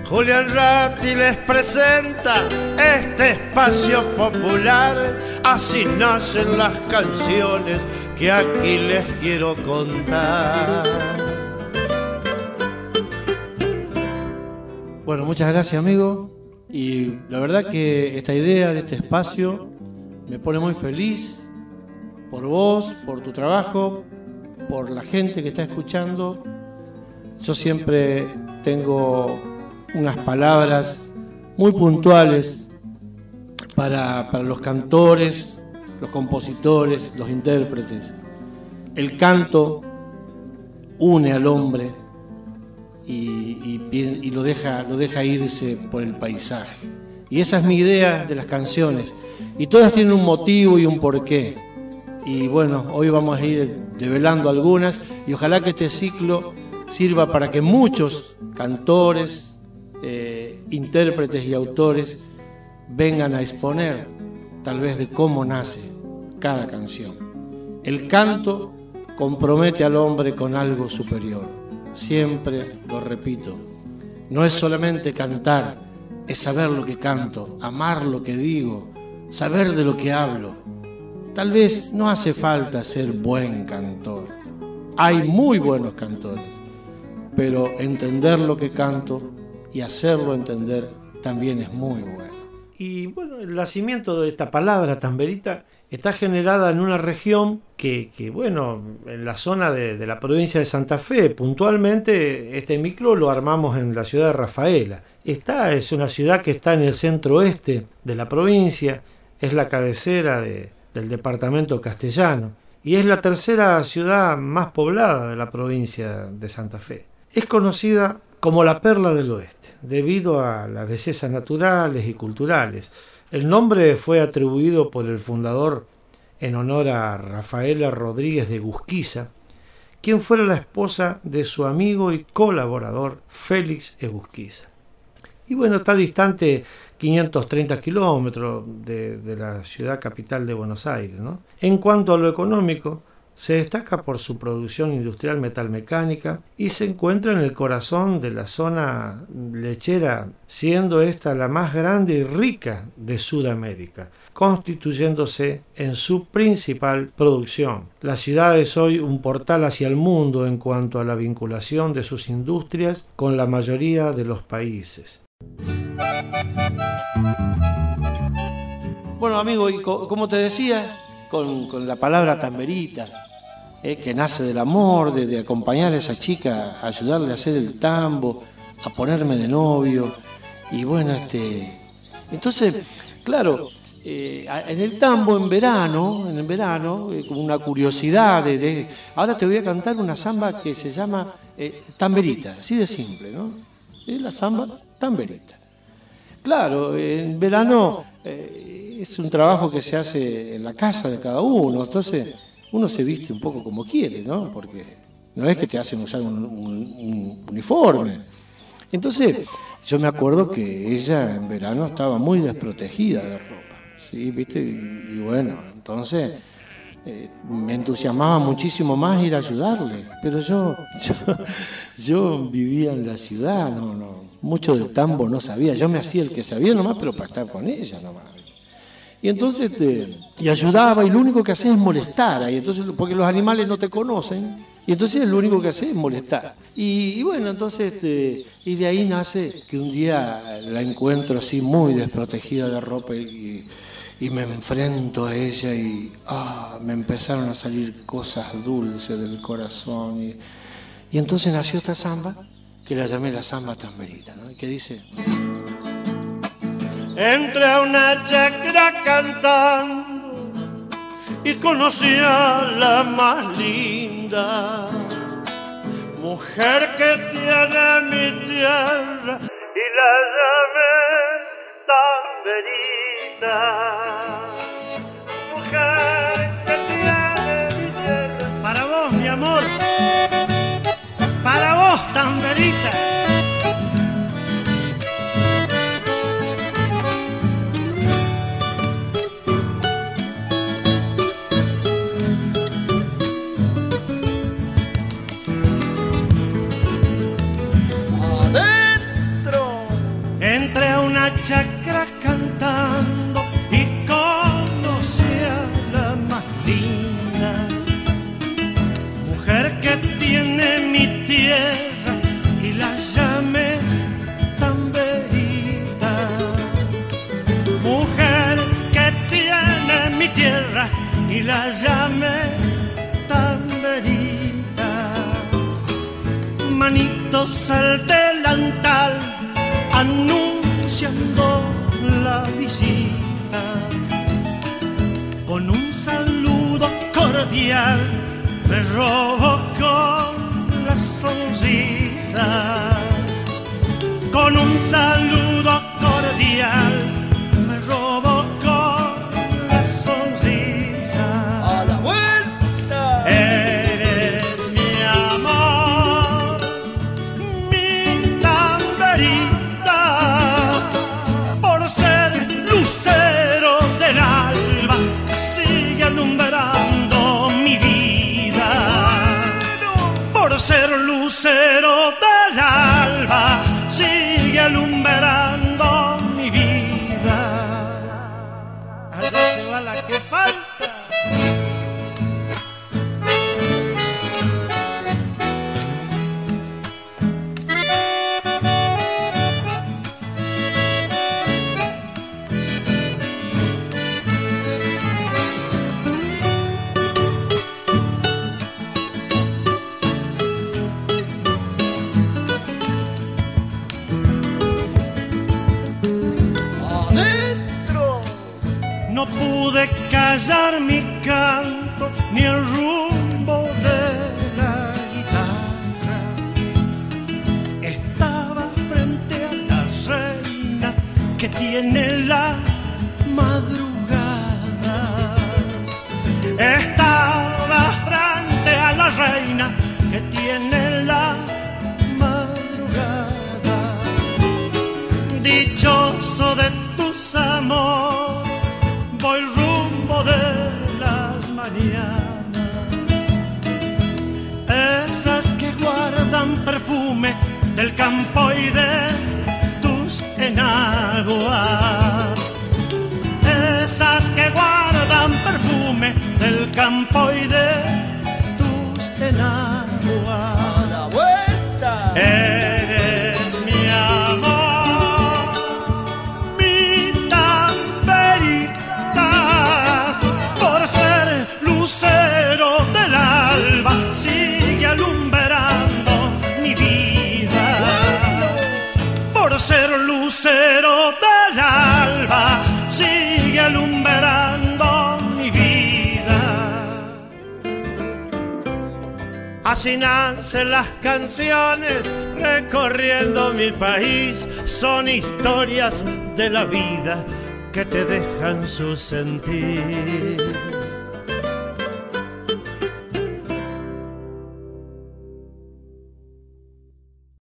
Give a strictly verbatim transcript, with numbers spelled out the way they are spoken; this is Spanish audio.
Julián Ratti les presenta este espacio popular. Así nacen las canciones que aquí les quiero contar. Bueno, muchas gracias, amigo. Y la verdad que esta idea de este espacio me pone muy feliz por vos, por tu trabajo, por la gente que está escuchando. Yo siempre tengo unas palabras muy puntuales para, para los cantores, los compositores, los intérpretes. El canto une al hombre y, y, y lo, deja, lo deja irse por el paisaje. Y esa es mi idea de las canciones. Y todas tienen un motivo y un porqué. Y bueno, hoy vamos a ir develando algunas y ojalá que este ciclo sirva para que muchos cantores, Eh, intérpretes y autores vengan a exponer tal vez de cómo nace cada canción. El canto compromete al hombre con algo superior. Siempre lo repito, no es solamente cantar, es saber lo que canto, amar lo que digo, saber de lo que hablo. Tal vez no hace falta ser buen cantor, hay muy buenos cantores, pero entender lo que canto y hacerlo entender también es muy bueno. Y bueno, el nacimiento de esta palabra tamberita está generada en una región que, que bueno, en la zona de, de la provincia de Santa Fe. Puntualmente este micro lo armamos en la ciudad de Rafaela. Esta es una ciudad que está en el centro oeste de la provincia, es la cabecera de, del departamento castellano y es la tercera ciudad más poblada de la provincia de Santa Fe. Es conocida como la Perla del Oeste, debido a las bellezas naturales y culturales. El nombre fue atribuido por el fundador en honor a Rafaela Rodríguez de Egusquiza, quien fuera la esposa de su amigo y colaborador Félix Egusquiza. Y bueno, está distante quinientos treinta kilómetros de, de la ciudad capital de Buenos Aires, ¿no? En cuanto a lo económico, se destaca por su producción industrial metalmecánica y se encuentra en el corazón de la zona lechera, siendo esta la más grande y rica de Sudamérica, constituyéndose en su principal producción. La ciudad es hoy un portal hacia el mundo en cuanto a la vinculación de sus industrias con la mayoría de los países. Bueno, amigo, y co- como te decía, con, con la palabra tamberita, Eh, que nace del amor, de, de acompañar a esa chica, a ayudarle a hacer el tambo, a ponerme de novio. Y bueno, este entonces, claro, eh, en el tambo en verano, en el verano, eh, como una curiosidad de, de, ahora te voy a cantar una samba que se llama eh, tamberita, así de simple, ¿no? Es la samba tamberita. Claro, en verano eh, es un trabajo que se hace en la casa de cada uno, entonces uno se viste un poco como quiere, ¿no? Porque no es que te hacen usar un, un, un uniforme. Entonces, yo me acuerdo que ella en verano estaba muy desprotegida de ropa, ¿sí? ¿Viste? Y, y bueno, entonces eh, me entusiasmaba muchísimo más ir a ayudarle. Pero yo, yo, yo vivía en la ciudad, no, no, mucho del tambo no sabía. Yo me hacía el que sabía nomás, pero para estar con ella nomás. Y entonces te, y ayudaba, y lo único que hacía es molestar ahí, entonces, porque los animales no te conocen, y entonces lo único que hacía es molestar. Y, y bueno, entonces, este, y de ahí nace que un día la encuentro así muy desprotegida de ropa y, y me enfrento a ella y ah, me empezaron a salir cosas dulces del corazón. Y, y entonces nació esta samba, que la llamé la samba tamberita, ¿no? Que dice: Entré a una chacra cantando y conocí a la más linda mujer que tiene mi tierra y la llamé tamberita. Mujer que tiene mi tierra. Para vos, mi amor, para vos, tamberita. tiene mi tierra y la llame tan verita. Mujer que tiene mi tierra y la llame tan verita. Manitos al delantal anunciando la visita. Con un saludo cordial me robo con la sonrisa. Con un saludo cordial me robo con la sonrisa. A la vuelta. Eres mi amor, mi tamberita, por ser lucero del alba, sigue alumbrando mi vida. Por ser lucero del alba, sigue alumbrando mi vida. Allá se va la que falta. No pude callar mi canto ni el rumbo de la guitarra. Estaba frente a la reina que tiene la madrugada. Estaba frente a la reina que tiene la madrugada. Dichoso de tus amores, voy rumbo de las mañanas, esas que guardan perfume del campo y de tus enaguas, esas que guardan perfume del campo y de tus enaguas. A la vuelta. Eres mi amor, mi tamberita, por ser lucero del alba, sigue alumbrando mi vida. Por ser lucero del alba, sigue alumbrando mi vida. Así nacen las canciones recorriendo mi país, son historias de la vida que te dejan su sentir.